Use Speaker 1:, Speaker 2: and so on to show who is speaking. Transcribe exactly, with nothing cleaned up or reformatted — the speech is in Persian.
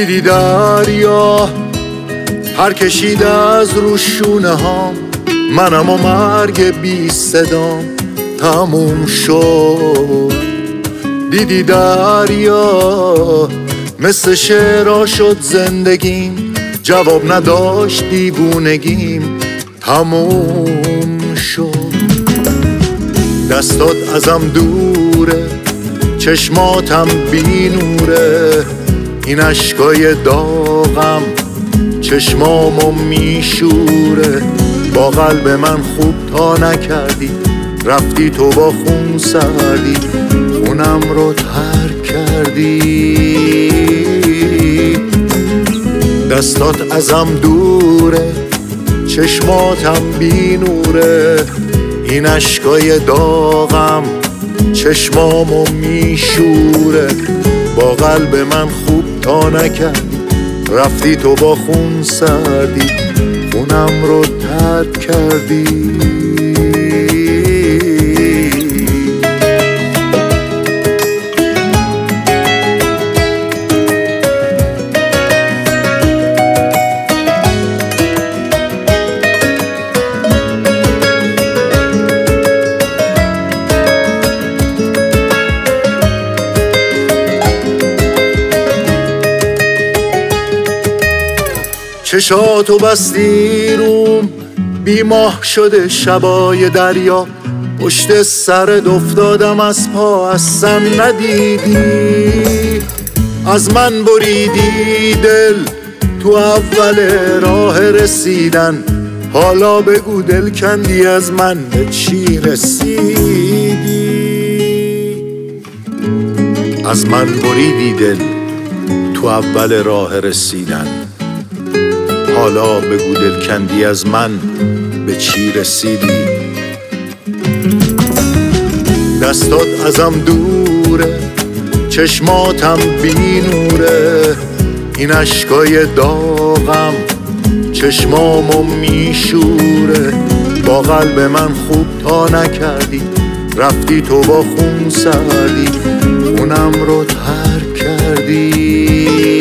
Speaker 1: دیدی دریا هر کشید از روشونه ها، منم و مرگ بی صدام تموم شد. دیدی دریا مثل شعرها شد زندگیم، جواب نداشت دیوونگیم تموم شد. دستات ازم دوره، چشماتم بی نوره، این عشقای داغم چشمامو میشوره. با قلب من خوب تا نکردی، رفتی تو با خون سردی، خونم رو ترک کردی. دستات ازم دوره، چشماتم بی نوره، این عشقای داغم چشمامو میشوره. با قلب من خوب تا نکردی، رفتی تو با خون سردی، خونم رو ترک کردی. چشاتو بستی روم، بیماه شده شبای دریا، پشت سرت افتادم از پا اصلا ندیدی. از من بریدی دل تو اول راه رسیدن، حالا بگو دل کندی از من به چی رسیدی. از من بریدی دل تو اول راه رسیدن، حالا بگو دل کندی از من به چی رسیدی. دستات ازم دوره، چشماتم بی نوره، این عشقای داغم چشمامو میشوره. با قلب من خوب تا نکردی، رفتی تو با خون سردی، خونم رو ترک کردی.